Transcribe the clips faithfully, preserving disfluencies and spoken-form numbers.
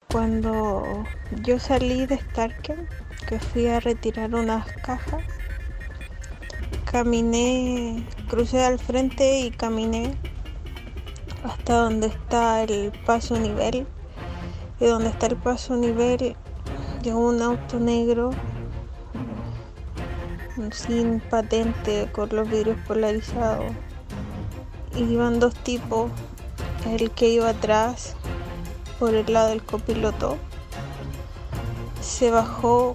Cuando yo salí de Starken, que fui a retirar unas cajas, caminé, crucé al frente y caminé hasta donde está el paso nivel. Y donde está el paso nivel llegó un auto negro sin patente, con los vidrios polarizados. Y iban dos tipos, el que iba atrás por el lado del copiloto se bajó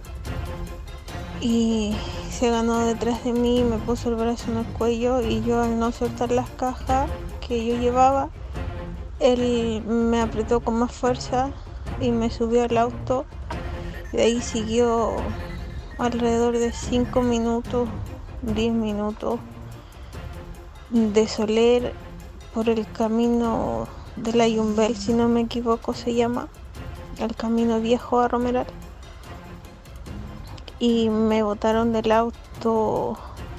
y se ganó detrás de mí, me puso el brazo en el cuello, y yo, al no soltar las cajas que yo llevaba, él me apretó con más fuerza y me subió al auto. Y de ahí siguió alrededor de cinco minutos, diez minutos de Soler por el camino de la Yumbel, si no me equivoco se llama, el camino viejo a Romeral. Y me botaron del auto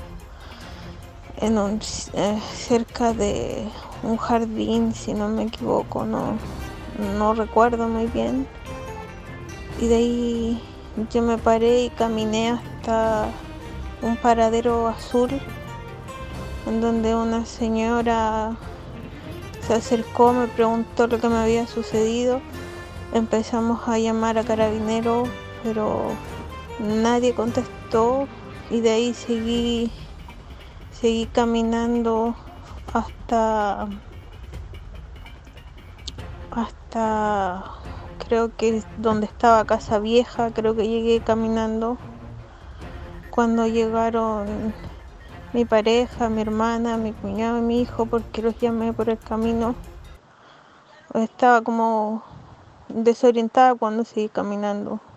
en un, eh, cerca de un jardín, si no me equivoco, no, no recuerdo muy bien. Y de ahí yo me paré y caminé hasta un paradero azul, en donde una señora se acercó, me preguntó lo que me había sucedido. Empezamos a llamar a carabineros, pero nadie contestó, y de ahí seguí, seguí caminando hasta, hasta, creo que donde estaba Casa Vieja, creo que llegué caminando. Cuando llegaron mi pareja, mi hermana, mi cuñado y mi hijo, porque los llamé por el camino, estaba como desorientada cuando seguí caminando.